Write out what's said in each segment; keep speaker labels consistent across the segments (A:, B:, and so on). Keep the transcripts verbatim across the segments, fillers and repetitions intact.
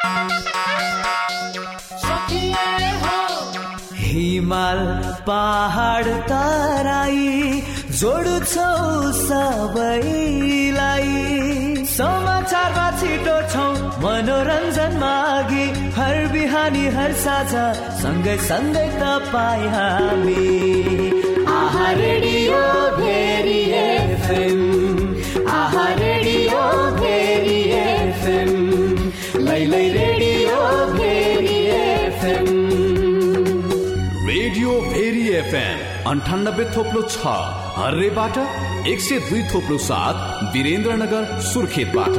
A: हिमाल पहाड तराई जोड्छौ सबैलाई समाचारमा छिटो छौ मनोरञ्जन मागी हर बिहानी हर साझा सँगै सँगै तपाईँ हामी आहा रेडियो भेरी एफएम आहा रेडियो भेरी एफएम लैलै radio Bheri FM
B: radio Bheri FM अन्ठानब्बे थोप्लो छ हर्रेबाट एक सय दुई थोप्लो सात वीरेन्द्रनगर सुर्खेतबाट।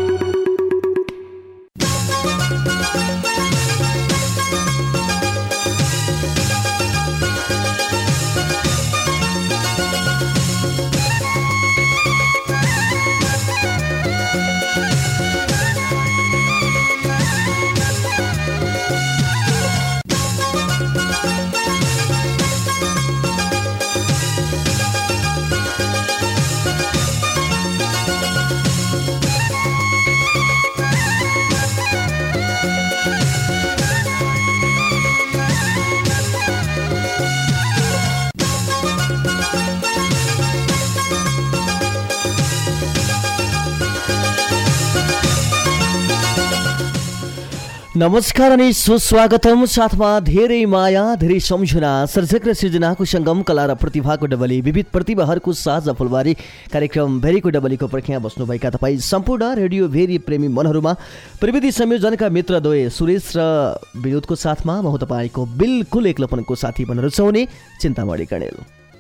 C: नमस्कार अनि सुस्वागतम, साथमा धेरै माया धेरै सम्झना, सर्जक र सृजनाको सङ्गम, कला र प्रतिभाको डबली, विविध प्रतिभाहरूको साझा फुलबारी कार्यक्रम भेरीको डबलीको पर्खिया बस्नुभएका तपाईँ सम्पूर्ण रेडियो भेरी प्रेमी मनहरूमा प्रविधि संयोजनका मित्रद्वय सुरेश र विनोदको साथमा म तपाईँको बिल्कुल एक्लोपनको साथी बनेर रुचाउने चिन्तामणि कणेल।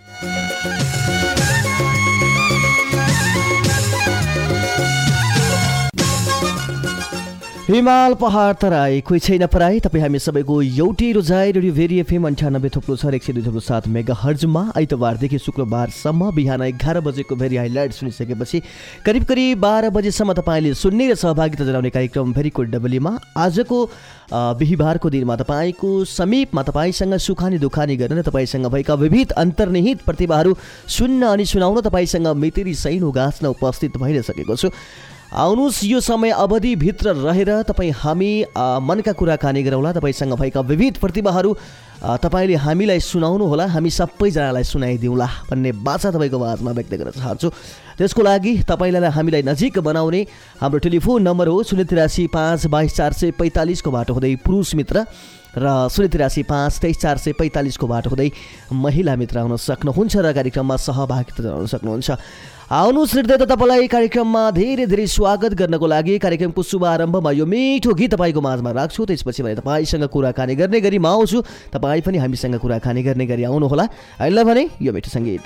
C: हिमाल पहाड तराई कोही छैन पराई, तपाईँ हामी सबैको एउटै रोजाइ रेडियो भेरी एफएम अन्ठानब्बे थोप्लो छ एक सय दुई थोप्लो सात मेगा हर्जमा आइतबारदेखि शुक्रबारसम्म बिहान एघार बजेको भेरी हाइलाइट सुनिसकेपछि करिब करिब बाह्र बजेसम्म तपाईँले सुन्ने र सहभागिता जनाउने कार्यक्रम भेरीको डबलीमा आजको बिहिबारको दिनमा तपाईँको समीपमा तपाईँसँग सुखानी दुखानी गर्न र तपाईँसँग भएका विविध अन्तर्निहित प्रतिभाहरू सुन्न अनि सुनाउन तपाईँसँग मेतेरी सैनो गाँच्न उपस्थित भइसकेको छु। आउनुहोस्, यो समय अवधिभित्र रहेर तपाईँ हामी मनका कुराकानी गरौँला, तपाईँसँग भएका विविध प्रतिभाहरू तपाईँले हामीलाई सुनाउनु होला, हामी सबैजनालाई सुनाइदिउँला भन्ने बाचा तपाईँको आवाजमा व्यक्त गर्न चाहन्छु। त्यसको लागि तपाईँलाई हामीलाई नजिक बनाउने हाम्रो टेलिफोन नम्बर हो शून्य तिरासी पाँच बाइस चार सय पैँतालिसको बाटो हुँदै पुरुष मित्र र शून्य तिरासी पाँच तेइस चार सय पैँतालिसको बाटो हुँदै महिला मित्र आउन सक्नुहुन्छ र कार्यक्रममा सहभागिता जनाउन सक्नुहुन्छ। आउनुहोस्, हृदय त तपाईँलाई कार्यक्रममा धेरै धेरै स्वागत गर्नको लागि कार्यक्रमको शुभारम्भमा यो मिठो गीत तपाईँको माझमा राख्छु। त्यसपछि भने तपाईँसँग कुराकानी गर्ने गरी म आउँछु, तपाईँ पनि हामीसँग कुराकानी गर्ने गरी आउनुहोला। अहिले भने यो मिठो सङ्गीत।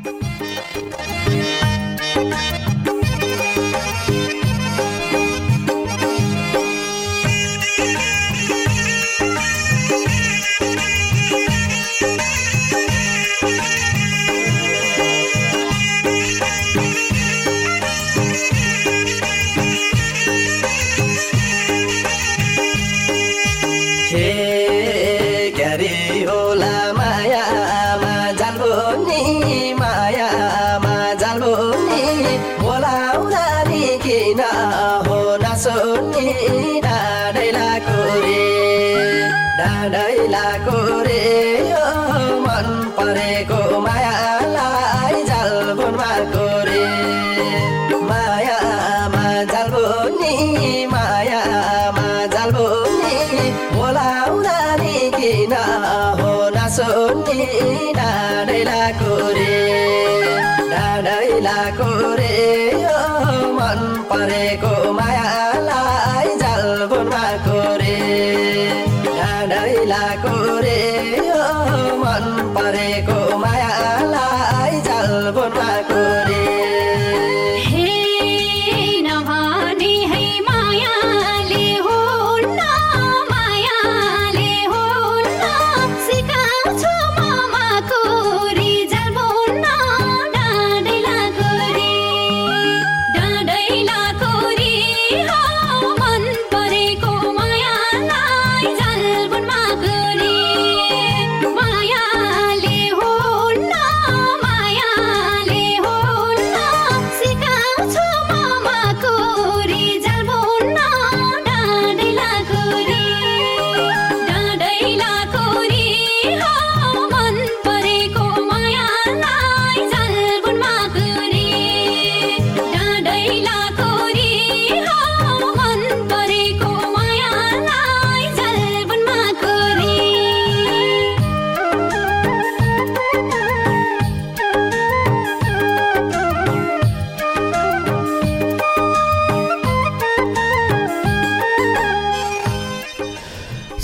D: परेको मायालाई जलबुनमा कोरे डाँडैला कोरे मन परेको माया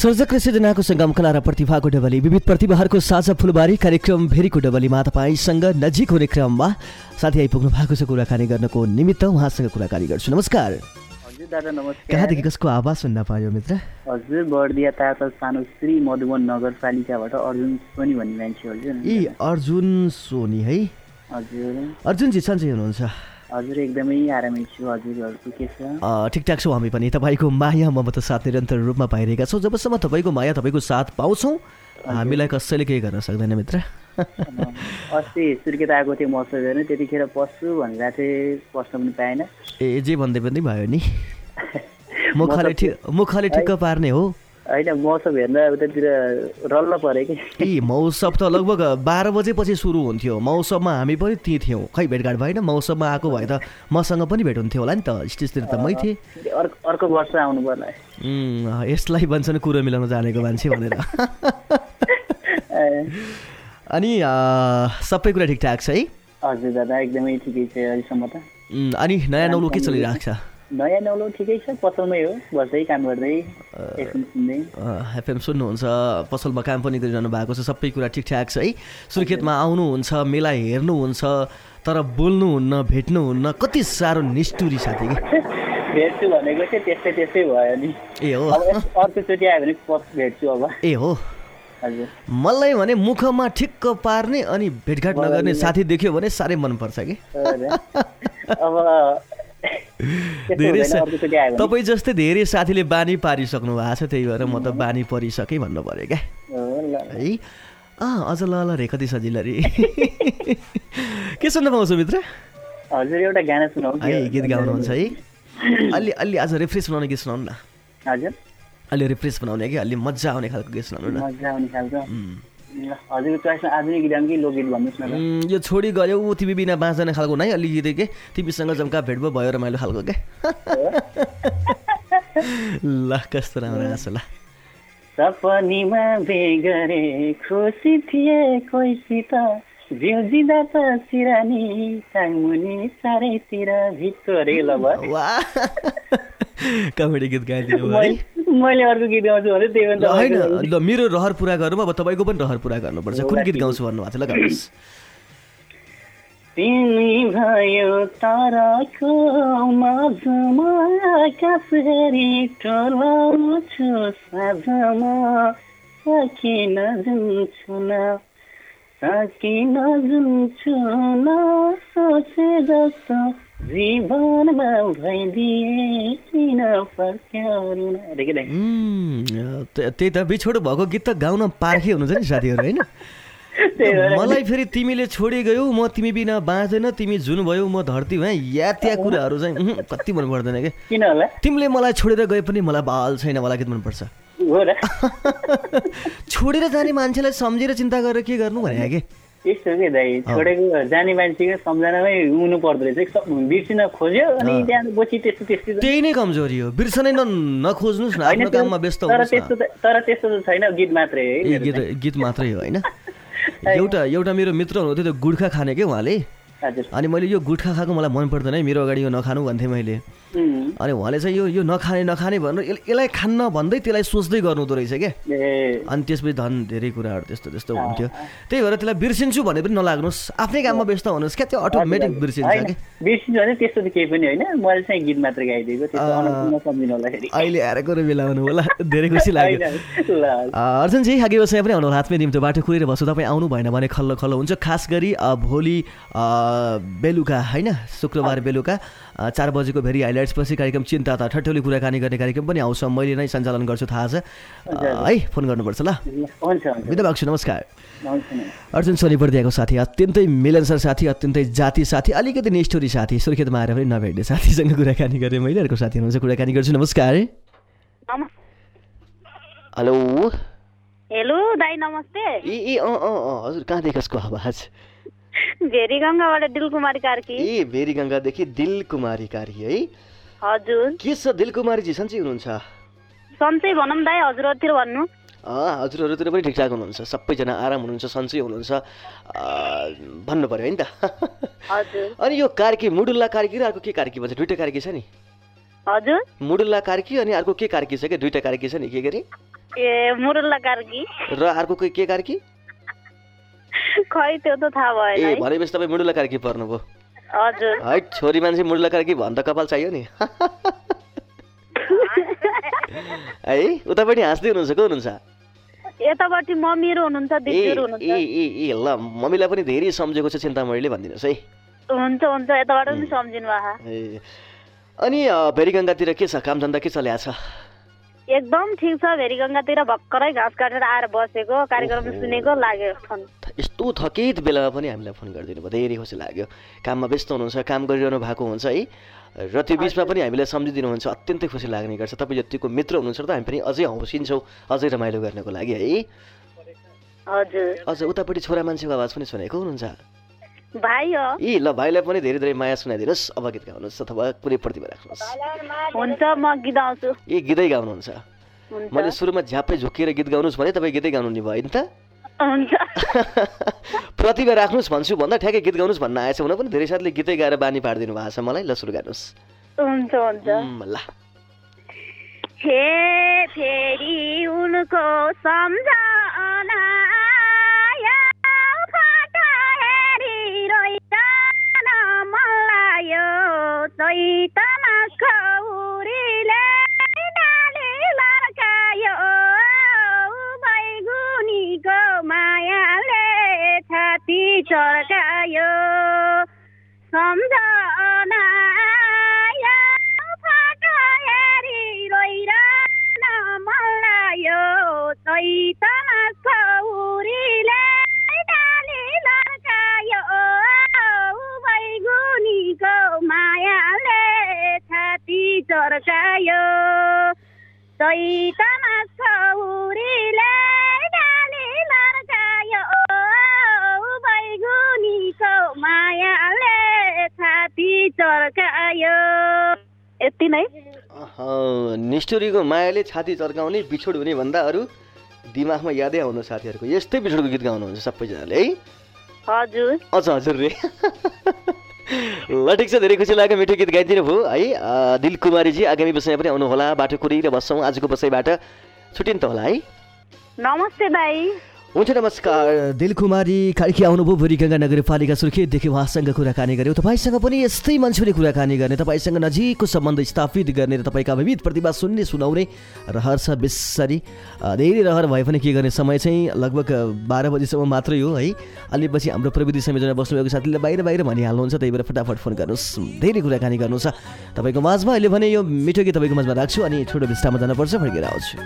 C: सर्जक र सृजनाको सङ्गम कला र प्रतिभाको डबली विविध प्रतिभाहरूको साझा फुलबारी कार्यक्रम भेरीको डबलीमा तपाईँसँग नजिक हुने क्रममा साथी आइपुग्नु भएको छ कुराकानी गर्नको निमित्त उहाँसँग कुराकानी गर्छु। नमस्कार।
E: हजुर दादा नमस्कार।
C: कहाँदेखि कसको आवाज सुन्न पायो मित्र?
E: हजुर बर्दिया ताता सानो श्री मधुवन नगरपालिकाबाट अर्जुन सोनी भन्ने मान्छे हजुर।
C: ए अर्जुन सोनी है?
E: हजुर।
C: अर्जुनजी सन्चै हुनुहुन्छ?
E: हजुर एकदमै आरामै छु। हजुरहरूको के छ?
C: ठिकठाक छौँ हामी पनि। तपाईँको माया ममता साथ निरन्तर रूपमा पाइरहेका छौँ। जबसम्म तपाईँको माया तपाईँको साथ पाउँछौँ हामीलाई कसैले केही गर्न सक्दैन मित्र।
E: अस्ति सुर्खेत आएको थियो मौसम हेर्नु, त्यतिखेर पस्छु भनेर चाहिँ पस्न पनि पाएन।
C: ए जे भन्दै पनि भयो नि मुखले ठिक मुखले ठिक्क पार्ने हो
E: होइन। मौसम हेर्न उतातिर रल्ल पऱ्यो कि। ए
C: मौसम त लगभग बाह्र बजेपछि सुरु हुन्थ्यो। मौसममा हामी पनि त्यहीँ थियौँ। खै भेटघाट भएन? मौसममा आएको भए त मसँग पनि भेट हुन्थ्यो होला नि त। स्टेजतिर त मै थिएँ।
E: अर्को वर्ष आउनु पर्ला।
C: यसलाई भन्छन् कुरो मिलाउन जानेको मान्छे भनेर। अनि सबै कुरा ठिकठाक छ है?
E: हजुर दादा एकदमै ठिकै छ अहिलेसम्म त।
C: अनि नयाँ नौलो के चलिरहेको छ?
E: नयाँ नौलो ठिकै छ, पसलमै हो, बस्दै काम गर्दै एफएम सुन्दै।
C: एफएम सुन्नुहुन्छ, पसलमा काम पनि गरिरहनु भएको छ, सबै कुरा ठिकठाक छ है? सुर्खेतमा आउनुहुन्छ, मेला हेर्नुहुन्छ, तर बोल्नुहुन्न, भेट्नुहुन्न, कति साह्रो निष्ठुरी साथी कि।
E: भेट्छु भनेको चाहिँ त्यस्तै त्यस्तै भयो नि। ए हो, अर्कोचोटि आयो भने भेट्छु अब। ए हो,
C: मलाई भने मुखमा ठिक्क पार्ने अनि भेटघाट नगर्ने साथी देख्यो भने साह्रै मनपर्छ कि।
E: अब
C: धेरै तपाईँ जस्तै धेरै साथीले बानी पारिसक्नु भएको छ, त्यही भएर म त बानी परिसकेँ भन्नु पऱ्यो क्या है। अँ अझ ल ल रे कति सजिलो रे। के सुन्न पाउँछु मित्र?
E: हजुर एउटा गाना सुनाउनु
C: है, गीत गाउनुहुन्छ है? अलि अलि आज रिफ्रेस बनाउने गीत सुनाउनु न। हजुर अलि रिफ्रेस बनाउने कि अलि मजा आउने खालको गीत सुनाउनु न।
E: मजा आउने खालको हजुरको चोइसमा आधुनिक गीत कि लोकगीत भन्नुहोस् न।
C: यो छोडी गयो तिमी बिना बाँच्ने खालको नै अलिकति के तिमीसँग जम्का भेट भयो भयो रमाइलो खालको क्या। ल कस्तो राम्रो आँसु ल।
E: सपनीमा बेगरे खुसी थिए कोहीसित जिउजिँदा त सिरानी टाङमुनि चारैतिर भित्रे ल भयो।
C: कमेडी गीत गाइदिनु भयो है।
E: मैले अर्को गीत गाउँछु भने त्यही भन्छ
C: होइन। ल मेरो रहर पुरा गर्नु, अब तपाईँको पनि रहर पुरा गर्नुपर्छ। कुन गीत गाउँछु भन्नुभएको थियो? ल गाउनुहोस्।
E: तिमी भयो ताराको माझमा आकाश हेरी टोलाउँछु साँझमा सकिन जुन्छु न सकिन जुन्छु न सोचे जस्तो जीवनमा भइदिए किन फर्क्याउनु।
C: त्यही त बिछोड भएको गीत त गाउन पार्खै हुनुहुन्छ नि साथीहरू होइन? मलाई फेरि तिमीले छोडी गयौ म तिमी बिना बाँच्दैन, तिमी जुन भयो म धरती भएँ, या त्या कुराहरू चाहिँ कति मन पर्दैन क्या।
E: किन होला? तिमीले
C: मलाई छोडेर गए पनि मलाई बाल छैन, मलाई गीत मनपर्छ। छोडेर जाने मान्छेलाई सम्झेर चिन्ता गरेर के गर्नु भने के
E: यस्तो के दाइ, छोडेको जाने मान्छेको सम्झनामै हुनु पर्दो रहेछ। बिर्सिन खोज्यो अनि त्यहाँ बसी त्यस्तो त्यस्तो
C: त्यही नै कमजोरी हो। बिर्सनै नखोज्नुहोस् न, आफ्नो काममा व्यस्त हुनुहोस्।
E: तर त्यस्तो त छैन, गीत मात्रै है।
C: गीत गीत मात्रै हो होइन? एउटा एउटा मेरो मित्र हुनुहुन्थ्यो, त्यो गुट्खा खाने क्या उहाँले। अनि मैले यो गुट्खा खाएको मलाई मन पर्दैन है, मेरो अगाडि यो नखानु भन्थेँ मैले। अनि उहाँले चाहिँ यो यो नखाने नखाने भनेर यसलाई खान्न भन्दै त्यसलाई सोच्दै गर्नु हुँदो रहेछ क्या। अनि त्यसपछि धन धेरै कुराहरू त्यस्तो त्यस्तो हुन्थ्यो। त्यही भएर त्यसलाई बिर्सिन्छु भने पनि नलाग्नुहोस्, आफ्नै काममा व्यस्त हुनुहोस् क्या, त्यो अटोमेटिक बिर्सिन्छ कि।
E: बिर्सिन्छ भने त्यस्तो त केही पनि होइन, मैले चाहिँ गीत मात्र गाइदिएको त्यस्तो।
C: अहिले आएर कुरो मिलाउनु होला, धेरै खुसी लाग्यो। अर्जुनजी अघि बसाइ पनि आउनु हातमै निम्तो बाटो कुरेर बस्छु, तपाईँ आउनु भएन भने खल्लो खल्लो हुन्छ। खास गरी भोलि बेलुका होइन, शुक्रबार बेलुका चार बजेको भेरी हाइलाइट्स पछि कार्यक्रम चिन्ता त ठट्यौली कुराकानी गर्ने कार्यक्रम पनि आउँछ, मैले नै सञ्चालन गर्छु थाहा छ है। फोन गर्नुपर्छ ल। बिदा भएको नमस्कार। अर्जुन सोनी बर्दियाको साथी, अत्यन्तै मिलनसार साथी, अत्यन्तै जाति साथी, अलिकति निष्ठुरी साथी, सुर्खेतमा आएर पनि नभेट्ने साथीसँग कुराकानी गरेँ मैले। अर्को साथी हुनुहुन्छ, कुराकानी गर्छु। नमस्कार। हेलो
F: हेलो दाइ नमस्ते।
C: ए ए अँ अँ अँ हजुर कहाँदेखि कसको आवाज?
F: भेरी गङ्गाबाट दिल कुमारी कार्की।
C: ए भेरी गङ्गादेखि दिल कुमारी कार्की है?
F: हजुर।
C: के छ दिल कुमारीजी, सन्चै हुनुहुन्छ?
F: सन्चै भनौँ दाइ, हजुरहरूतिर भन्नु।
C: अँ हजुरहरूतिर पनि ठिकठाक हुनुहुन्छ, सबैजना आराम हुनुहुन्छ, सन्चै हुनुहुन्छ भन्नु पऱ्यो होइन त?
F: हजुर।
C: अनि यो कार्की मुडुल्ला कार्की र अर्को के कार्की भन्छ? दुइटा कार्की छ नि?
F: हजुर।
C: मुडुल्ला कार्की अनि अर्को के कार्की छ क्या? दुइटा कार्की छ नि, के गरे?
F: ए मुरुल्ला कार्की
C: र अर्को कोही के कार्की
F: खै त्यो त थाहा भएन
C: ए
F: है
C: भनेपछि तपाईँ मुडुला कार्की पर्नुभयो
F: हजुर
C: है छोरी मान्छे मुडुला कार्की भन्न कपाल चाहियो नि है उतापट्टि हाँस्दै हुनुहुन्छ को हुनुहुन्छ
F: यतापट्टि मम्मीहरू हुनुहुन्छ
C: ए
F: दिदीहरू
C: ए
F: हुनुहुन्छ
C: ए ए ल मम्मीलाई पनि धेरै सम्झेको छ चिन्तामणिले भनिदिनुहोस् है
F: हुन्छ हुन्छ यताबाट पनि सम्झिनु भएको
C: ए अनि भेरीगङ्गातिर के छ काम धन्दा के चल्या छ
F: एकदम ठिक छ भेरीगङ्गातिर भर्खरै घाँस काटेर आएर बसेको कार्यक्रम सुनेको लाग्यो फोन
C: यस्तो थकित बेलामा पनि हामीलाई फोन गरिदिनु भयो धेरै खुसी लाग्यो काममा व्यस्त हुनुहुन्छ काम गरिरहनु भएको हुन्छ है र त्यो बिचमा पनि हामीलाई सम्झिदिनुहुन्छ अत्यन्तै खुसी लाग्ने गर्छ तपाईँ जतिको मित्र हुनुहुन्छ त हामी पनि अझै हौसिन्छौँ अझै रमाइलो गर्नको लागि है
F: हजुर
C: अझ उतापट्टि छोरा मान्छेको आवाज पनि सुनेको हुनुहुन्छ
F: भाइ हो
C: ए ल भाइलाई पनि धेरै धेरै माया सुनाइदिनुहोस् अब गीत गाउनुहोस् अथवा कुनै प्रतिभा राख्नुहोस्
F: हुन्छ म गीत गाउँछु
C: ए गीतै गाउनुहुन्छ
F: हुन्छ
C: मैले सुरुमा झ्याप्पै झुकिएर गीत गाउनुहोस् भने तपाईँ गीतै गाउनु नि भयो नि त
F: हुन्छ
C: प्रतिभा राख्नुहोस् भन्छु भन्दा ठ्याक्कै गीत गाउनुहोस् भन्न आएछ हुन पनि धेरै साथले गीतै गाएर बानी पारिदिनु भएको छ मलाई ल सुरु गर्नुहोस्
F: हुन्छ हुन्छ
C: ल
F: हे फेरि उनको सम्झना आयो, फाटा हेरी रोइरहन मन लाग्यो, चैतमा खौरीले डाली लर्कायो, बैगुनीको मायाले छाती चर्कायो, सम्झना आयो, फाटा हेरी रोइरहन मन लाग्यो, चैतमा खौरीले डाली लर्कायो, बैगुनीको मायाले छाती चर्कायो, चैतमा खौरीले डाली लर्कायो, बैगुनीको मायाले छाती चर्कायो। यति नै।
C: निष्ठुरीको मायाले छाती चर्काउने बिछोड हुने भन्दा अरू दिमागमा यादै आउनु साथीहरूको यस्तै बिछोडको गीत गाउनुहुन्छ सबैजनाले है
F: हजुर
C: अझ हजुर रे ल ठिक छ धेरै खुसी लाग्यो मिठो गीत गाइदिनु भयो है दिल कुमारीजी आगामी बसाइमा पनि आउनुहोला बाटो कुरिएर बस्छौँ आजको बसाइबाट छुट्टिन्छ होला है
F: नमस्ते दाइ
C: हुन्छ नमस्कार
G: दिलकुमारी कार्की आउनुभयो भेरीगङ्गा नगरपालिका सुर्खेतदेखि उहाँसँग कुराकानी गऱ्यौँ तपाईँसँग पनि यस्तै मान्छेले कुराकानी गर्ने तपाईँसँग नजिकको सम्बन्ध स्थापित गर्ने र तपाईँका विविध प्रतिभा सुन्ने सुनाउने रहर छ बेसरी धेरै रहर भए पनि के गर्ने समय चाहिँ लगभग बाह्र बजीसम्म मात्रै हो है अलि पछि हाम्रो प्रविधि संयोजना बस्नुभएको साथीले बाहिर बाहिर भनिहाल्नुहुन्छ त्यही भएर फटाफट फोन गर्नुहोस् धेरै कुराकानी गर्नु छ तपाईँको माझमा अहिले भने यो मिठो गीत तपाईँको माझमा राख्छु अनि छोटो विस्तारमा जानुपर्छ फर्केर आउँछु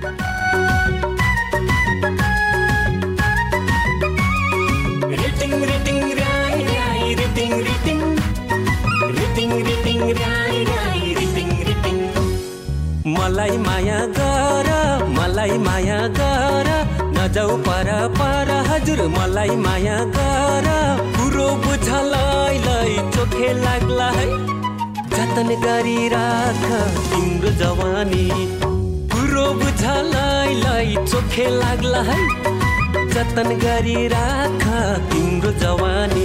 H: मलाई माया गर मलाई माया गर नजाऊ पर पर हजुर मलाई माया गर कुरो बुझलाई लै चोखे लाग्ला है जतन गरी राख तिम्रो जवानी कुरो बुझलाई लै चोखे लाग्ला है जतन गरी राख तिम्रो जवानी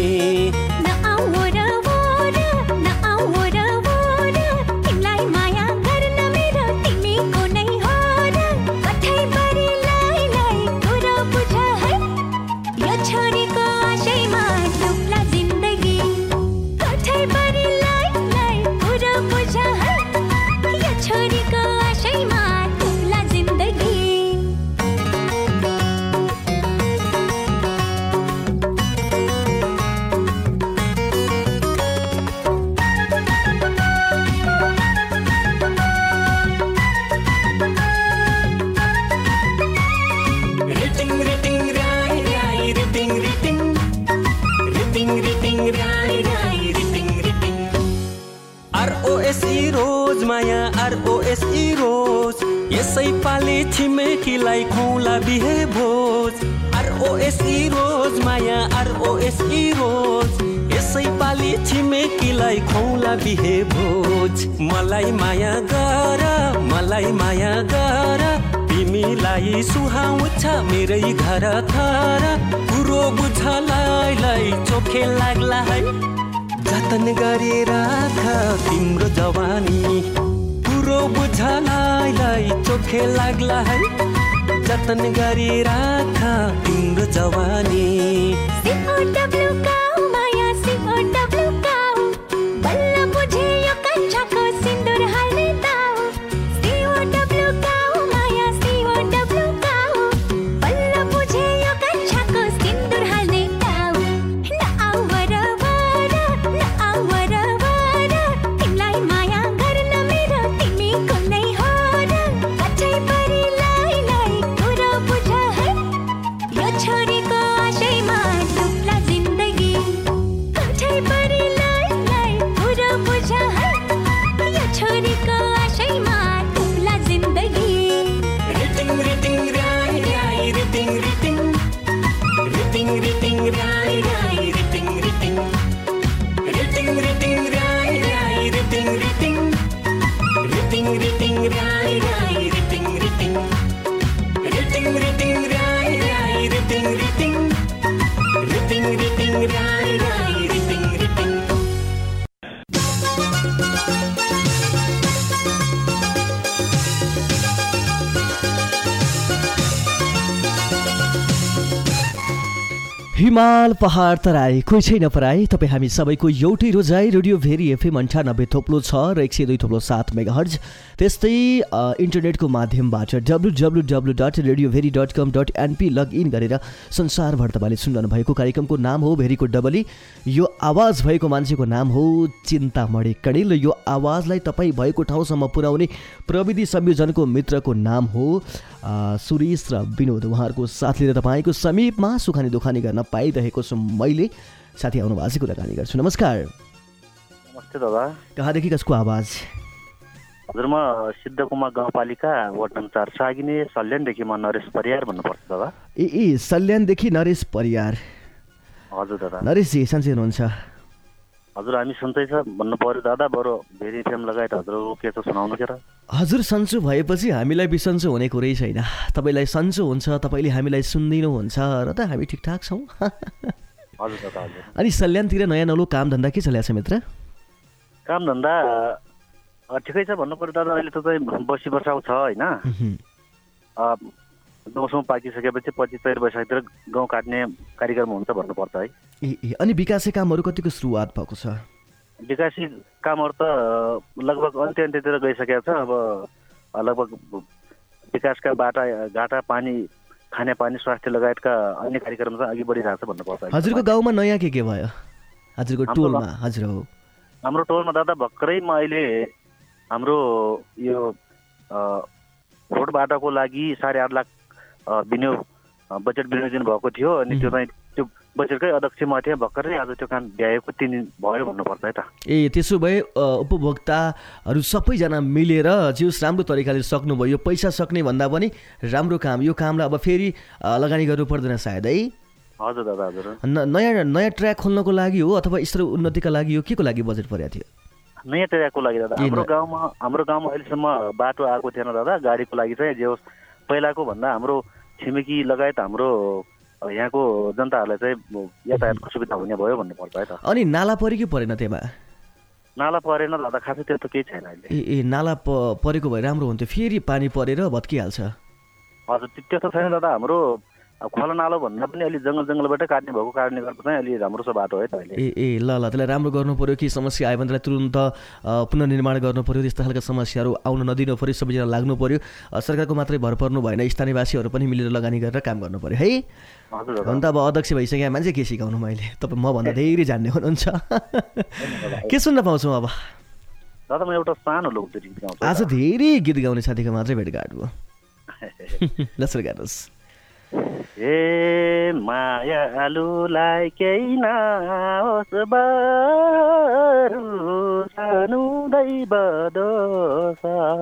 H: यसै पाले छिमेकीलाई खुला बिहे भोज आरओएसई रोज माया आरओएसई रोज यसै पाले छिमेकीलाई खुला बिहे भोज मलाई माया गर मलाई माया गर तिमीलाई सुहाउँछ मेरै घर घर कुरो बुझलाई लै चोखे लाग्ला है जतन गरी राख तिम्रो जवानी कुरो बुझलाई लै चोखे लाग्ला है जतन गरी राख तिम्रो जवानी
I: सीओडब्ल्यू काउ माया सीओडब्ल्यू काउ बल्ल बुझे यो कन्छाको सिन्दुर हाल्ने दाउ सीओडब्ल्यू काउ माया सीओडब्ल्यू काउ बल्ल बुझे यो कन्छाको सिन्दुर हाल्ने दाउ न आवर वर न आवर वर तिमीलाई माया गर्न मेरो तिमी कुनै हो र कतै परिलाई लाई कुरा बुझ है यो छोरीको आशैमा डुब्ला जिन्दगी कतै परिलाई लाई कुरा बुझ है यो छोरीको आशैमा डुब्ला जिन्दगी
H: रिटिङ रिटिङ राई राई रिटिङ रिटिङ रिटिङ रिटिङ राई राई रिटिङ रिटिङ रिटिङ रिटिङ राई राई रिटिङ रिटिङ रिटिङ रिटिङ राई राई रिटिङ रिटिङ रिटिङ रिटिङ राई राई रिटिङ रिटिङ रिटिङ रिटिङ राई राई रिटिङ रिटिङ
C: हिमाल पहाड तराई कोही छैन पराई तपाईँ हामी सबैको एउटै रोजाइ रेडियो भेरी एफएम अन्ठानब्बे थोप्लो छ र एक सय दुई थोप्लो सात मेगा हर्ज त्यस्तै इन्टरनेटको माध्यमबाट W W W dot radio Bheri dot com dot NP login गरेर संसारभर तपाईँले सुनिरहनु भएको कार्यक्रमको नाम हो भेरीको डबली। यो आवाज भएको मान्छेको नाम हो चिन्तामणि कणेल। यो आवाजलाई तपाईँ भएको ठाउँसम्म पुर्याउने प्रविधि संयोजनको मित्रको नाम हो सुरेश र विनोद। उहाँहरूको साथ लिएर तपाईँको समीपमा सुखानी दुखानी गर्न पाइरहेको छु मैले। साथी आउनु भएको कुराकानी गर्छु। नमस्कार।
J: नमस्ते दादा।
C: कहाँदेखि कसको आवाज?
J: हजुर म सिद्धकुमा गाउँपालिका वार्ड नम्बर चार सागिने सल्यानदेखि म नरेश परियार भन्नुपर्छ दादा।
C: ए ए सल्यानदेखि नरेश परियार।
J: हजुर दादा।
C: नरेशजी सन्चै हुनुहुन्छ?
J: हजुर हामी सन्चै छ भन्नु पर्यो दादा। बरु भेरी एफएम लगायत हजुर के छ सुनाउनु के र?
C: हजुर सन्चो भएपछि हामीलाई बिसन्चो हुने कुरै छैन। तपाईँलाई सन्चो हुन्छ, तपाईँले हामीलाई सुनिदिनुहुन्छ र त हामी ठिकठाक छौँ।
J: हजुर दादा हजुर।
C: अनि सल्यानतिर नयाँ नौलो काम धन्दा के चलिरहेको छ मित्र?
J: काम धन्दा ठिकै छ भन्नु पर्यो दादा। अहिले त चाहिँ बसी बसाउ छ होइन। गाउँसम्म पाकिसकेपछि पछि चैर वैशाखतिर गाउँ काट्ने कार्यक्रम हुन्छ भन्नुपर्छ है।
C: ए ए अनि विकासे कामहरू कतिको सुरुवात भएको छ?
J: विकासी कामहरू त लगभग अन्त्य अन्त्यतिर गइसकेको छ। अब लगभग विकासका बाटा घाटा पानी खाने पानी स्वास्थ्य लगायतका अन्य कार्यक्रम चाहिँ अघि बढिरहेको छ भन्नुपर्छ।
C: हजुरको गाउँमा नयाँ के के भयो? हजुरको टोलमा? हजुर हो।
J: हाम्रो टोलमा दादा भर्खरै म अहिले हाम्रो यो रोड बाटाको लागि साढे आठ लाख विनियोग बजेट विनियोजन भएको थियो। अनि त्यो चाहिँ त्यो बजेटकै अध्यक्ष म थिएँ। भर्खरै आज त्यो काम भ्याएको तिन दिन भयो भन्नुपर्छ है त। ए
C: त्यसो भए उपभोक्ताहरू सबैजना मिलेर जिउस राम्रो तरिकाले सक्नुभयो। पैसा सक्ने भन्दा पनि राम्रो काम। यो कामलाई अब फेरि लगानी गर्नु पर्दैन सायद है? हजुर दादा हजुर। नयाँ नयाँ ट्र्याक खोल्नको लागि हो अथवा स्तर उन्नतिका लागि हो? के को लागि बजेट परेको थियो? नयाँ ट्र्याकको लागि दादा। हाम्रो गाउँमा हाम्रो गाउँमा अहिलेसम्म बाटो आएको थिएन दादा। गाडीको लागि चाहिँ जे होस् पहिलाको भन्दा हाम्रो छिमेकी लगायत हाम्रो यहाँको जनताहरूलाई चाहिँ यातायातको सुविधा हुने भयो भन्नुपर्छ है त। अनि नाला पऱ्यो कि परेन त्यहाँ? नाला परेन दादा, खासै त्यो त केही छैन अहिले। ए ए नाला प परेको भए राम्रो हुन्थ्यो। फेरि पानी परेर भत्किहाल्छ। हजुर त्यस्तो छैन दादा। हाम्रो खोला नालो भन्दा पनि अलि जङ्गल जङ्गलबाटै काट्ने भएको कारणले गर्दा चाहिँ अलि राम्रो छ बाटो है त अहिले। ए ए ल ल त्यसलाई राम्रो गर्नु पऱ्यो। कि समस्या आयो भने त्यसलाई तुरन्त पुनर्निर्माण गर्नु पऱ्यो। त्यस्ता खालका समस्याहरू आउन नदिनु पऱ्यो। सबैजना लाग्नु पऱ्यो। सरकारको मात्रै भर पर्नु भएन, स्थानीयवासीहरू पनि मिलेर लगानी गरेर काम गर्नु पऱ्यो है। हजुर अन्त अब अध्यक्ष भइसक्यो मान्छे के सिकाउनु मैले? तपाईँ मभन्दा धेरै जान्ने हुनुहुन्छ। के सुन्न पाउँछौँ अब? दादा म एउटा सानो लोकगीत गीत गाउँछु। आज धेरै गीत गाउने साथीको मात्रै भेटघाट भयो। लसर गानुहोस्। ए मायालुलाई केही नहोस् बरु सानो दैव दोष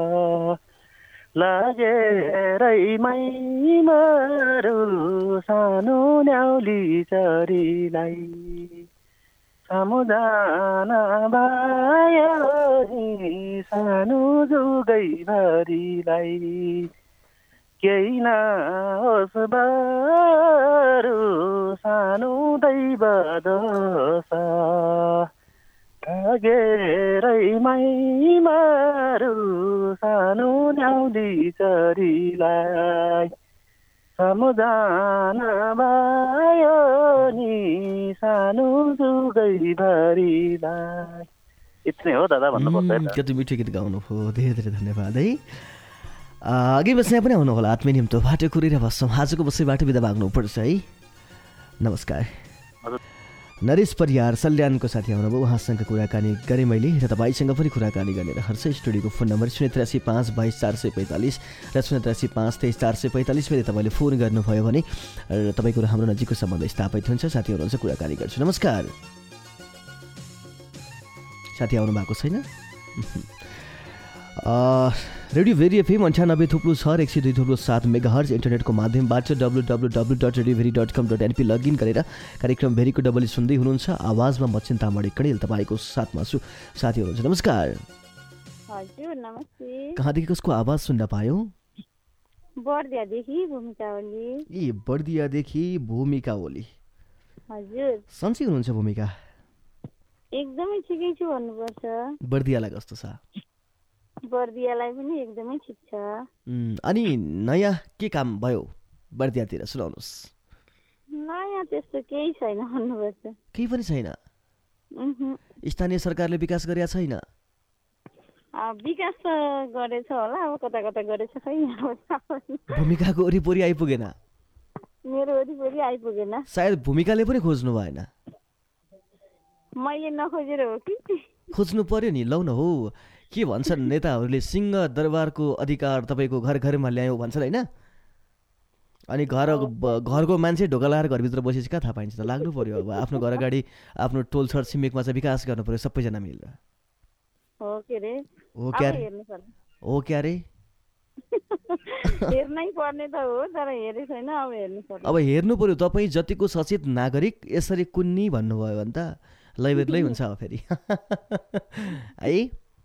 C: लागेरै मै मरु सानो न्याउली चरीलाई सामु जान भयो सानो जुगै भरिलाई केही नहोस् बरु सानो दैव दोष लागेरै मै मरु सानो न्याउली चरीलाई
J: सामु जान भयो नि सानो जुगै भरिलाई। यति नै हो दादा भन्नुपर्छ।
C: कति मिठो गीत गाउनुभयो, धेरै धेरै धन्यवाद है। अघि बस्ने पनि आउनुहोला आत्मीनियम त बाटो कुरेर बस्छौँ, आजको बसैबाट बिदा माग्नुपर्छ है। नमस्कार। नरेश परियार सल्यानको साथी आउनुभयो, उहाँसँग कुराकानी गरेँ मैले र तपाईँसँग पनि कुराकानी गर्ने हर्ष स्टुडियोको फोन नम्बर शून्य त्रियासी पाँच बाइस चार सय पैँतालिस र शून्य त्रियासी पाँच तेइस चार सय पैँतालिसमा तपाईँले फोन गर्नुभयो भने तपाईँको र हाम्रो नजिकको सम्बन्ध स्थापित हुन्छ। साथी हुनुहुन्छ, कुराकानी गर्छु। नमस्कार। साथी आउनु भएको छैन? रेडियो भेरी एफएम अन्ठानब्बे थुप्रो छ एक सय दुई थुप्रो सात मेगा हर्ज इन्टरनेटको माध्यमबाट W W W dot radio Bheri dot com dot NP login गरेर कार्यक्रम भेरीको डबली सुन्दै हुनुहुन्छ। आवाजमा म चिन्तामणि कणेल तपाईँको साथमा छु। साथी हुनुहुन्छ, नमस्कार।
F: हजुर नमस्ते।
C: कहाँदेखि कसको आवाज सुन्न पायौँ?
F: बर्दियादेखि भूमिका ओली।
C: ए बर्दियादेखि भूमिका ओली।
F: हजुर
C: सन्चै हुनुहुन्छ भूमिका?
F: एकदमै ठिकै छु भन्नुपर्छ।
C: बर्दियालाई कस्तो छ?
F: बर्दियालाई पनि एकदमै ठिक छ।
C: अनि नयाँ के काम भयो बर्दियातिर, सुनाउनुहोस्।
F: नयाँ त्यस्तो केही छैन भन्नुपर्छ।
C: केही पनि छैन? स्थानीय सरकारले विकास गरेका छैन?
F: विकास त गरेछ होला, अब कता कता गरेछ खै।
C: भूमिकाको वरिपरि आइपुगेन?
F: मेरो वरिपरि आइपुगेन।
C: सायद भूमिकाले पनि खोज्नु भएन?
F: मैले नखोजेर हो कि?
C: खोज्नु पर्यो नि। लौ न हो, के भन्छन् नेताहरूले, सिंह दरबारको अधिकार तपाईँको घर घरमा ल्यायो भन्छन् होइन? अनि घर घरको मान्छे ढोका लगाएर घरभित्र बसेपछि कहाँ थाहा पाइन्छ त? लाग्नु पर्यो। अब आफ्नो घर अगाडि आफ्नो टोल छर छिमेकमा चाहिँ विकास गर्नु पर्यो सबैजना मिलेर।
F: हो के रे?
C: हो क्या रे? हो क्या रे?
F: हेर्नै पर्ने त हो, तर हेरे छैन, अब हेर्नु पर्यो।
C: अब हेर्नु पर्यो। तपाईँ जतिको सचेत नागरिक यसरी कुन्नी भन्नुभयो भने त लैबेतलै हुन्छ अब फेरि है।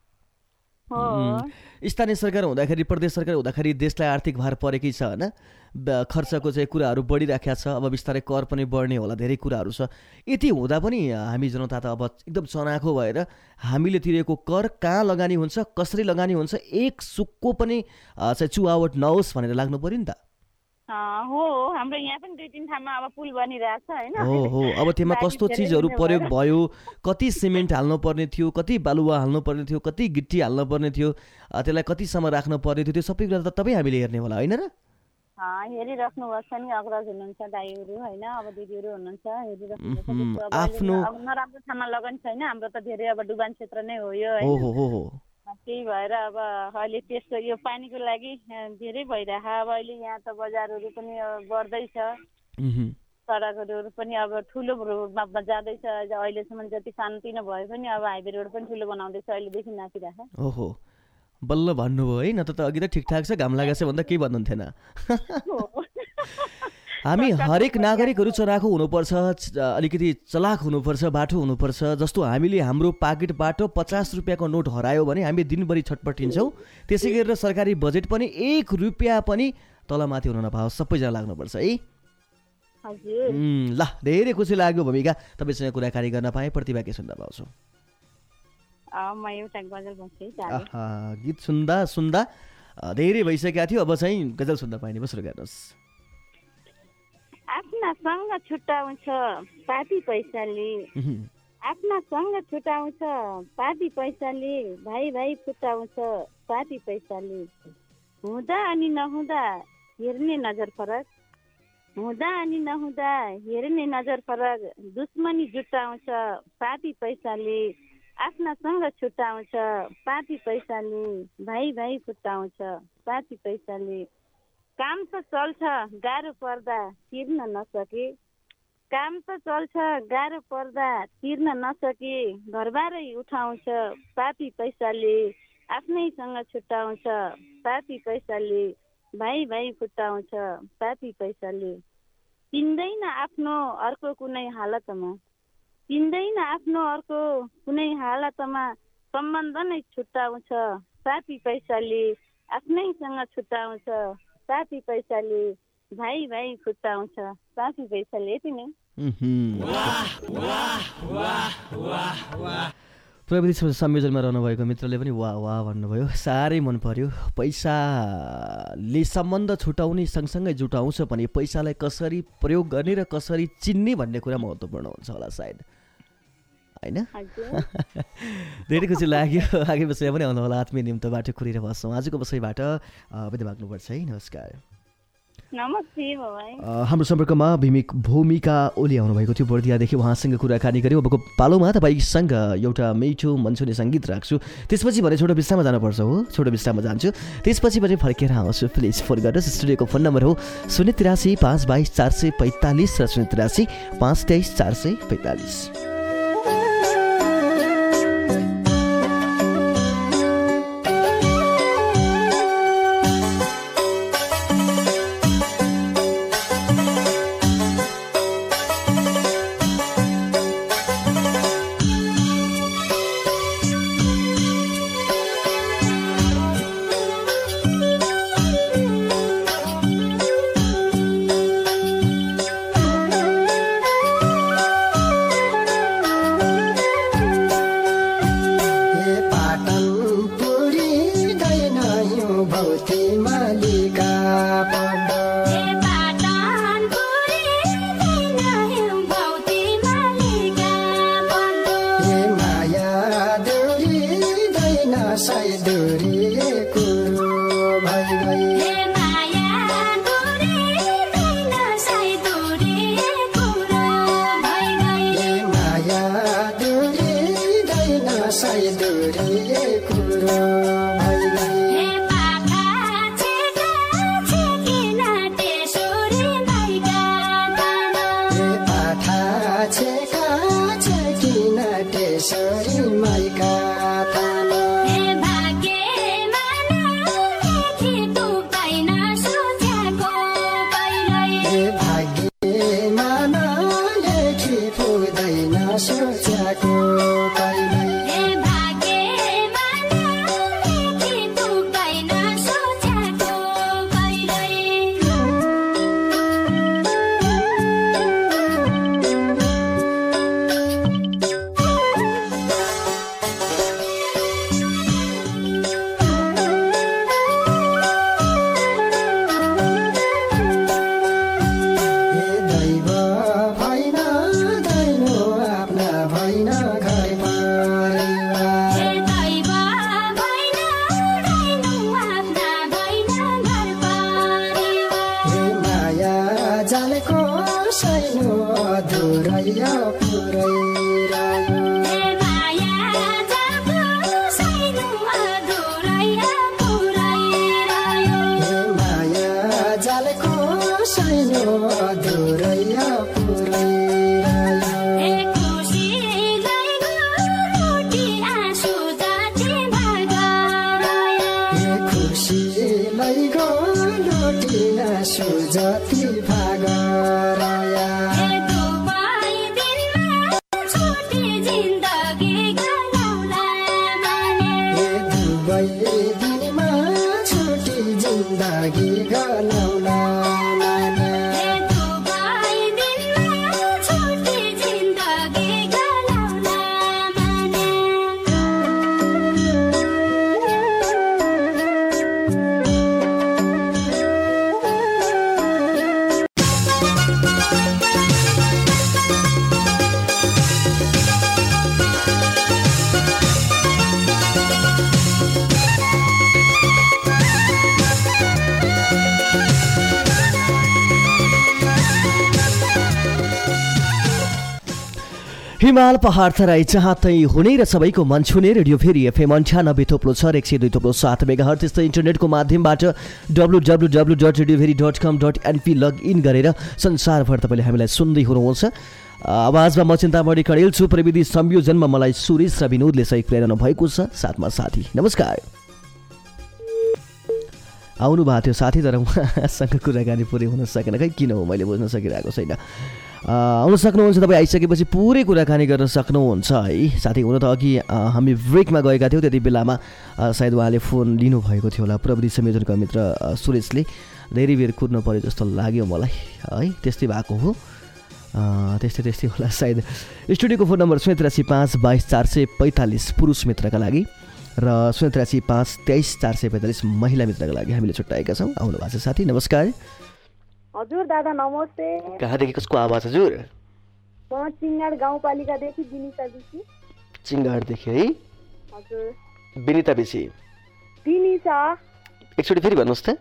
C: स्थानीय सरकार हुँदाखेरि, प्रदेश सरकार हुँदाखेरि देशलाई आर्थिक भार परेकै छ होइन? खर्चको चाहिँ कुराहरू बढिराखेको छ। अब बिस्तारै कर पनि बढ्ने होला, धेरै कुराहरू छ। यति हुँदा पनि हामी जनता त अब एकदम चनाखो भएर हामीले तिरेको कर कहाँ लगानी हुन्छ, कसरी लगानी हुन्छ, एक सुक्को पनि चाहिँ चुहावट नहोस् भनेर लाग्नु पर्यो नि त।
F: हो, हाम्रो यहाँ पनि दुई तिन ठाउँमा अब पुल बनिरहेछ होइन?
C: हो हो। अब त्यसमा कस्तो चिजहरू प्रयोग भयो, कति सिमेन्ट हाल्नु पर्ने थियो, कति बालुवा हाल्नु पर्ने थियो, कति गिट्टी हाल्नु पर्ने थियो, त्यसलाई कतिसम्म राख्नु पर्ने थियो, त्यो सबै कुरा त तपाईँ हामीले हेर्ने होला होइन र?
F: हेरिराख्नु भएको छ नि, अग्रज हुनुहुन्छ, दाइहरू होइन, अब दिदीहरू हुनुहुन्छ, हेरिराख्नु।
C: आफ्नो
F: नराम्रो ठाउँमा लगन छैन, हाम्रो त धेरै अब डुबान क्षेत्र नै हो यो।
C: हो हो हो।
F: त्यही भएर अब अहिले त्यस्तो यो पानीको लागि धेरै भइरहेछ। अब अहिले यहाँ त बजारहरू पनि बढ्दैछ, सडकहरू पनि अब ठुलो रोडमा जाँदैछ। अहिलेसम्म जति सानोतिनो भए पनि अब हाइवे रोड पनि ठुलो बनाउँदैछ, अहिलेदेखि नाचिरहेछ।
C: ओहो, बल्ल भन्नुभयो है, न त अघि त ठिकठाक छ, घाम लागेको छ भन्दा केही भन्नुहुन्थेन। हामी हरेक नागरिकहरू चलाखो हुनुपर्छ, अलिकति चलाक हुनुपर्छ, बाटो हुनुपर्छ। जस्तो हामीले हाम्रो पाकेटबाट पचास रुपियाँको नोट हरायो भने हामी दिनभरि छटपटिन्छौँ, त्यसै गरेर सरकारी बजेट पनि एक रुपियाँ पनि तलमाथि हुन नपाओस्, सबैजना लाग्नुपर्छ है। ल, धेरै खुसी लाग्यो भूमिका, तपाईँसँग कुराकानी गर्न पाएँ। प्रतिभा के सुन्न पाउँछु? गीत सुन्दा सुन्दा धेरै भइसकेका थियो, अब चाहिँ गजल सुन्न पाइने भयो, सुरु गर्नुहोस्।
F: आफ्नासँग छुट्याउँछ पार्टी पैसाले, आफ्नासँग छुट्याउँछ पार्टी पैसाले, भाइ भाइ फुटाउँछ पार्टी पैसाले। हुँदा अनि नहुँदा हेर्ने नजर फरक, हुँदा अनि नहुँदा हेर्ने नजर फरक, दुश्मनी जुटाउँछ पार्टी पैसाले, आफ्नासँग छुट्याउँछ पार्टी पैसाले, भाइ भाइ फुटाउँछ पार्टी पैसाले। काम त चल्छ गाह्रो पर्दा तिर्न नसके, काम त चल्छ गाह्रो पर्दा तिर्न नसके, घरबारै उठाउँछ पार्टी पैसाले, आफ्नैसँग छुट्याउँछ पार्टी पैसाले, भाइ भाइ फुटाउँछ पार्टी पैसाले। चिन्दैन आफ्नो अर्को कुनै हालतमा, चिन्दैन आफ्नो अर्को कुनै हालतमा, सम्बन्ध नै छुट्याउँछ पार्टी पैसाले, आफ्नैसँग छुट्याउँछ पार्टी पैसाले, भाइ भाइ फुटाउँछ पार्टी पैसाले। यति नै।
C: प्रविधि संयोजनमा रहनुभएको मित्रले पनि वाह वाह भन्नुभयो, साह्रै मन पर्यो। पैसाले सम्बन्ध छुटाउने सँगसँगै जुटाउँछ भने पैसालाई कसरी प्रयोग गर्ने र कसरी चिन्ने भन्ने कुरा महत्त्वपूर्ण हुन्छ होला सायद, होइन? धेरै खुसी लाग्यो। आगे बसाइ पनि आउनु होला, आत्मीय निम्तबाट खुलेर बस्छौँ। आजको बसाइबाट बिदा माग्नुपर्छ है। नमस्कार।
F: नमस्ते भाइ।
C: हाम्रो सम्पर्कमा भूमिक भूमिका ओली आउनुभएको थियो बर्दियादेखि, उहाँसँग कुराकानी गऱ्यौँ। अबको पालोमा तपाईँसँग एउटा मिठो मनसुने सङ्गीत राख्छु, त्यसपछि भने छोटो विश्राममा जानुपर्छ हो, छोटो विश्राममा जान्छु, त्यसपछि भने फर्केर आउँछु। प्लिज फोन गर्नुहोस्। स्टुडियोको फोन नम्बर हो शून्य तिरासी पाँच बाइस चार सय पैँतालिस र शून्य तिरासी पाँच तेइस चार सय पैँतालिस। हिमाल पहाड तराई जहाँ तै हुने र सबैको मन छुने रेडियो फेरि एफएम अन्ठानब्बे थोप्लो छ एक सय दुई थोप्लो सात मेगाहर्ज, त्यस्तै इन्टरनेटको माध्यमबाट W W W dot radio फेरि dot com dot NP login गरेर संसारभर तपाईँले हामीलाई सुन्दै हुनुहुन्छ। आवाजमा म चिन्तामणि कडेल छु, प्रविधि संयोजनमा मलाई सुरेश र विनोदले सहयोग पुर्याइरहनु भएको छ, साथमा साथी। नमस्कार। आउनु भएको थियो साथी, तर उहाँसँग कुराकानी पुरै हुन सकेन, खै किन हो मैले बुझ्न सकिरहेको छैन। आउन सक्नुहुन्छ तपाईँ, आइसकेपछि पुरै कुराकानी गर्न सक्नुहुन्छ है साथी। हुन त अघि हामी ब्रेकमा गएका थियौँ, त्यति बेलामा सायद उहाँले फोन लिनुभएको थियो होला, प्रविधि संयोजनका मित्र सुरेशले। धेरै बेर कुर्नु पऱ्यो जस्तो लाग्यो मलाई है, त्यस्तै भएको हो। त्यस्तै त्यस्तै होला सायद। स्टुडियोको फोन नम्बर शून्य त्रियासी पाँच बाइस चार सय पैँतालिस पुरुष मित्रका लागि र शून्य त्रियासी पाँच तेइस चार सय पैँतालिस महिला मित्रका लागि हामीले छुट्याएका छौँ। आउनु भएको छ साथी, नमस्कार।
K: हजुर दादा नमस्ते।
C: कहाँदेखि कसको आवाज हजुर?
K: म चिङ्गाड गाउँपालिकादेखि विनिता बिसी।
C: चिङ्गाडदेखि है
K: हजुर।
C: विनिता बिसी।
K: विनिता।
C: एकचोटि फेरि भन्नुहोस् त।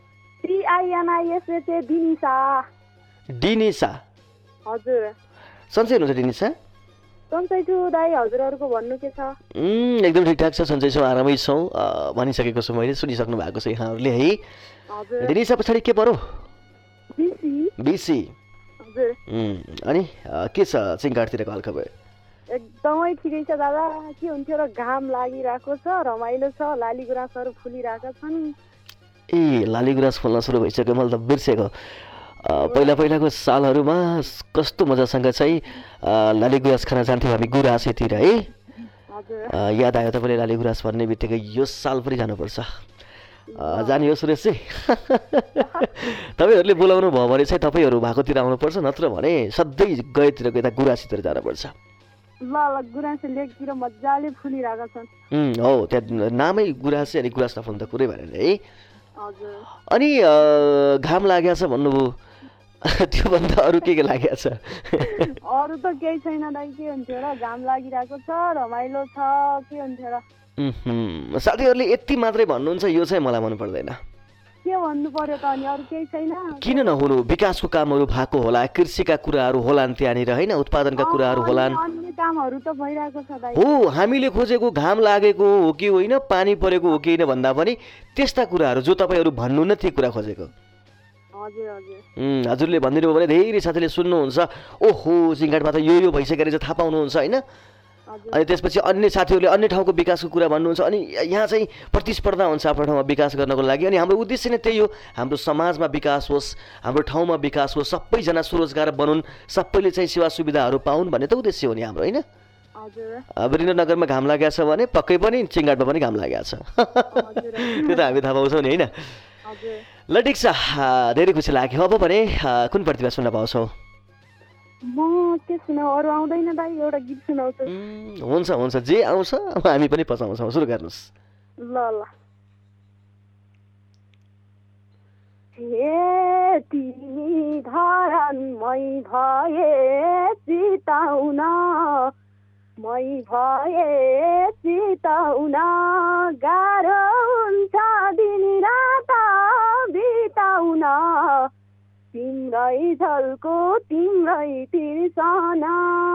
K: टिआइएनआइएसए विनिता।
C: डिनिसा।
K: हजुर।
C: सन्चै हुनुहुन्छ डिनिसा?
K: सन्चै छु दाइ, हजुरहरूको भन्नु के छ?
C: एकदम ठिकठाक छ, सन्चै छौँ, आरामै छौँ भनिसकेको छु मैले, सुनिसक्नु भएको छ यहाँहरूले है।
K: हजुर।
C: डिनिसा पछाडि के पर्यो?
K: बिसी।
C: बिसी।
K: हजुर।
C: अनि के छ चिङ्गाडतिरको हालखबर?
K: एकदमै ठिकै छ दादा। के हुन्थ्यो र घाम लागिरहेको छ, रमाइलो छ, लाली गुराँसहरू फुलिरहेका छन्।
C: ए लाली गुराँस फुल्न सुरु भइसक्यो, मैले त बिर्सेको। पहिला पहिलाको सालहरूमा कस्तो मजासँग चाहिँ लाली गुराँस खान जान्थ्यौँ हामी गुराँसेतिर है। याद आयो तपाईँले लाली गुराँस भन्ने बित्तिकै यो साल पनि जानुपर्छ। जाने हो सुरेशजी? तपाईँहरूले बोलाउनु भयो भने चाहिँ तपाईँहरू भएकोतिर आउनुपर्छ, नत्र भने सधैँ गएतिरको यता गुराँसतिर जानुपर्छ।
K: ल ल गुराँसे लेकतिर मजाले फुलिरहेका छन्।
C: हो त्यहाँ नामै गुराँसे अनि गुराँस नफुल्दा कुरै भएन है।
K: हजुर।
C: अनि घाम लागेको छ भन्नुभयो, त्योभन्दा अरू के के लागेको छ?
K: अरू त केही छैन दाइ, के हुन्थ्यो र घाम लागिरहेको छ, रमाइलो छ, के हुन्थ्यो र।
C: साथीहरूले यति मात्रै भन्नुहुन्छ, यो चाहिँ मलाई मन पर्दैन।
K: के भन्नु पर्यो त अनि, अरू केही छैन?
C: किन नहुनु, विकासको कामहरू भएको होला, कृषिका कुराहरू होलान् त्यहाँनिर होइन, उत्पादनका कुराहरू होलान्,
K: अन्य कामहरू त भइरहेको छ दाइ।
C: हो हामीले खोजेको घाम लागेको हो कि होइन, पानी परेको हो कि होइन भन्दा पनि त्यस्ता कुराहरू जो तपाईँहरू भन्नु न ती कुरा खोजेको।
K: हजुर हजुर।
C: हजुरले भनिदिनु भयो भने धेरै साथीले सुन्नुहुन्छ, ओहो चिङ्गाडमा त यो यो भइसकेर चाहिँ थाहा पाउनुहुन्छ होइन। अनि त्यसपछि अन्य साथीहरूले अन्य ठाउँको विकासको कुरा भन्नुहुन्छ, अनि यहाँ चाहिँ प्रतिस्पर्धा हुन्छ आफ्नो ठाउँमा विकास गर्नको लागि। अनि हाम्रो उद्देश्य नै त्यही हो, हाम्रो समाजमा विकास होस्, हाम्रो ठाउँमा विकास होस्, सबैजना स्वरोजगार बनुन्, सबैले चाहिँ सेवा सुविधाहरू पाउन् भन्ने त उद्देश्य हो नि हाम्रो होइन। वीरेन्द्रनगरमा घाम लागेको छ भने पक्कै पनि चिङ्गाडमा पनि घाम लागेको छ, त्यो त हामी थाहा पाउँछौँ नि होइन। ल ठिक छ, धेरै खुसी लाग्यो। अब भने कुन प्रतिभा सुन्न पाउँछौ?
K: म के सुनाउ, अरू आउँदैन दाइ, एउटा गीत सुनाउँछु।
C: हुन्छ हुन्छ, जे आउँछ हामी पनि पचाउँछौँ, सुरु गर्नुहोस्।
K: ल ल। हे तिमी धरानमै भए चिताउन, मै भए चिताउन, गाह्रो हुन्छ दिन रात बिताउन, तिम्रै झल्को तिम्रै तिर्सना,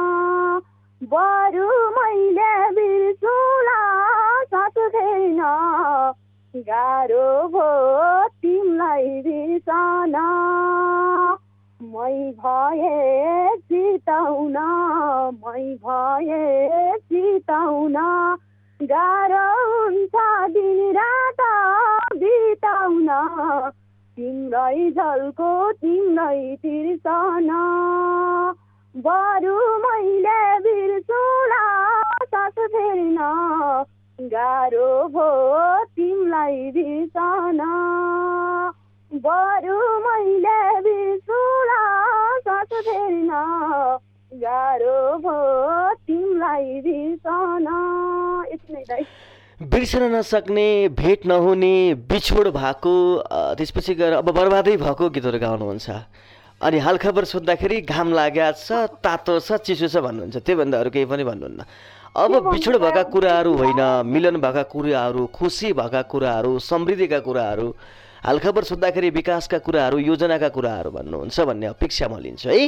K: बरु मैले बिर्सुला सास छैन, गाह्रो भयो तिमीलाई बिर्सना, मै भए चिताउन, मै भए चिताउन, गाह्रो हुन्छ दिन रात बिताउन, तिम्रै झल्को तिम्रै तिर्सना, बरु मैले बिर्सुला सास फेर्न, गाह्रो भयो तिमीलाई बिर्सना, बरु मैले बिर्सुला सास फेर्न, गाह्रो भयो तिमीलाई बिर्सना। यति नै दाइ।
C: बिर्सन नसक्ने, भेट नहुने, बिछोड भएको, त्यसपछि गएर अब बर्बादै भएको गीतहरू गाउनुहुन्छ। अनि हालखबर सोद्धाखेरि घाम लागेको छ, तातो छ, चिसो छ भन्नुहुन्छ, त्योभन्दा अरू केही पनि भन्नुहुन्न। अब बिछोड भएका कुराहरू होइन, मिलन भएका कुराहरू, खुसी भएका कुराहरू, समृद्धिका कुराहरू, हालखबर सोद्धाखेरि विकासका कुराहरू, योजनाका कुराहरू भन्नुहुन्छ भन्ने अपेक्षा म लिन्छु है।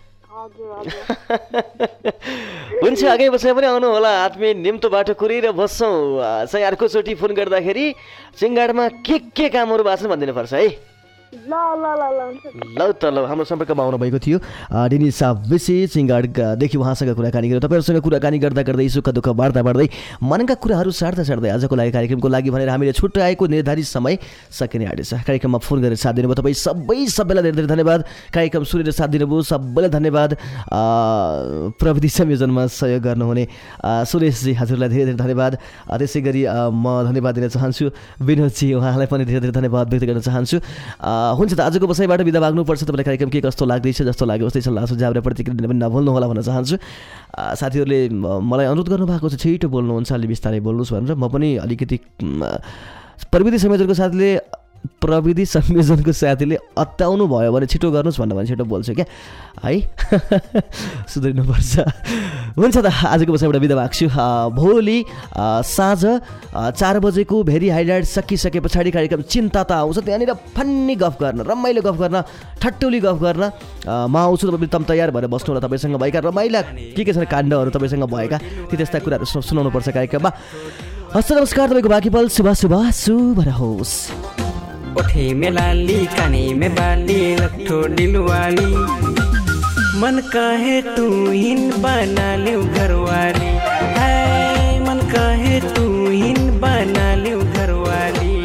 C: हुन्छ, अघि बसेर पनि आउनु होला, आत्मीय निम्तो बाटो कुरिएर बस्छौँ, चाहिँ अर्कोचोटि फोन गर्दाखेरि चिङ्गाडमा के के कामहरू भएको छन् भनिदिनु पर्छ है।
K: ल ल ल
C: ल त ल, हाम्रो सम्पर्कमा आउनु भएको थियो डिनिसा विसी चिङ्गाडदेखि, उहाँसँग कुराकानी गरेर तपाईँहरूसँग कुराकानी गर्दा गर्दै सुख दुःख बाँड्दा बाँड्दै मनका कुराहरू सार्दा सार्दै आजको लागि कार्यक्रमको लागि भनेर हामीले छुट्याएको निर्धारित समय सकिने आँटेछ। कार्यक्रममा फोन गरेर साथ दिनुभयो तपाईँ सबै सबैलाई धेरै धेरै धन्यवाद। कार्यक्रम सुनेर साथ दिनुभयो सबैलाई धन्यवाद। प्रविधि संयोजनमा सहयोग गर्नुहुने सुरेशजी हजुरलाई धेरै धेरै धन्यवाद। त्यसै गरी म धन्यवाद दिन चाहन्छु विनोदजी, उहाँलाई पनि धेरै धेरै धन्यवाद व्यक्त गर्न चाहन्छु। हुन्छ त आजको बसाइबाट बिदा माग्नुपर्छ। तपाईँलाई कार्यक्रम के कस्तो लाग्दैछ, जस्तो लाग्यो उस्तै सल्लाह सुझाव र प्रतिक्रिया दिन पनि नभुल्नुहोला भन्न चाहन्छु। साथीहरूले मलाई अनुरोध गर्नुभएको छ छिटो बोल्नुहुन्छ, अलि बिस्तारै बोल्नुहोस् भनेर। म पनि अलिकति प्रविधि संयोजनको साथीले प्रविधि संयोजनको साथीले अत्ताउनु भयो भने छिटो गर्नुहोस् भन्दा भने छिटो बोल्छु क्या है, सुध्रिनुपर्छ। हुन्छ त आजको बसाइबाट बिदा माग्छु। भोलि साँझ चार बजेको भेरी हाइलाइट सकिसके पछाडि कार्यक्रम चिन्ता त आउँछ। त्यहाँनिर फन्नी गफ गर्न, रमाइलो गफ गर्न, ठट्टौली गफ गर्न म आउँछु। तपाईँ एकदम तयार भएर बस्नु होला। तपाईँसँग भएका रमाइला के के छन् काण्डहरू तपाईँसँग भएका ती त्यस्ता कुराहरू सुनाउनुपर्छ कार्यक्रममा। हस्त नमस्कार। तपाईँको बाँकी पल शुभ शुभ शुभ रहोस्।
H: ओठे में लाली काने में बाली लट्ठो दिलवाली मन काहे तू हिन बना ले घरवाली है मन काहे तू हिन बना ले घरवाली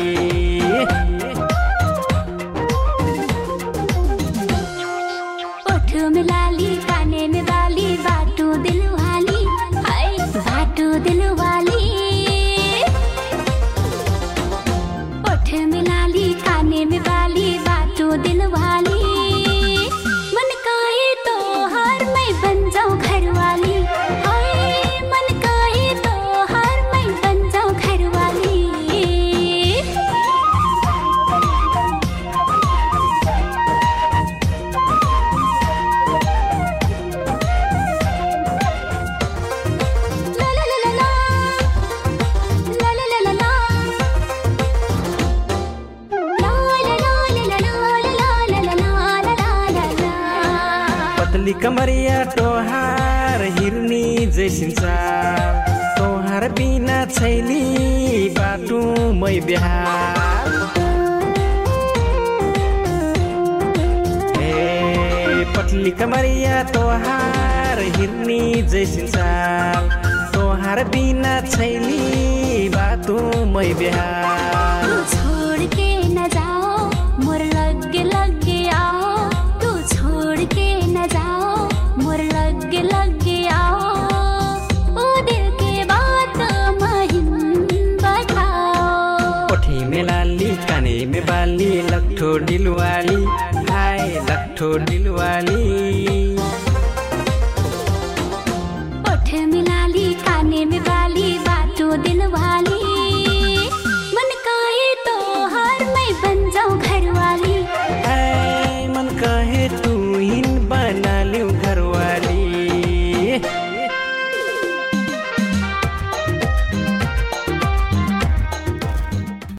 I: ओठो में लाली काने में बाली बाटो दिलवाली हाय बाटो दिलवाली ओठो में लाली काने में बाली बाटो दिलवाली मन काहे तो हर मैं बन जाऊं घरवाली हाय मन काहे तो हर मैं बन जाऊं घरवाली ला ला ला ला ला ला ला ला ला
H: पतली कमरिया तोहार हिरनी जैसिन चाल तोहार बिना छैली बाटो मै बिहार ए पतली कमरिया तोहार हिरनी जैसिन चाल तोहार बिना छैली बाटो मै बिहार
I: तू छोड़ के न जाओ मोर लगे लगे आओ तू छोड़ के न जाओ मोर लगे लगे आओ ओ दिल के बात महिन बताओ
H: ओठे में लाली काने में बाली लट्ठो दिलवाली हाय लट्ठो दिलवाली
I: ओठ में लाली काने में बाली बाटो दिलवाली मन काहे तो हर मैं बन जाऊं घरवाली
H: है मन काहे तू हिन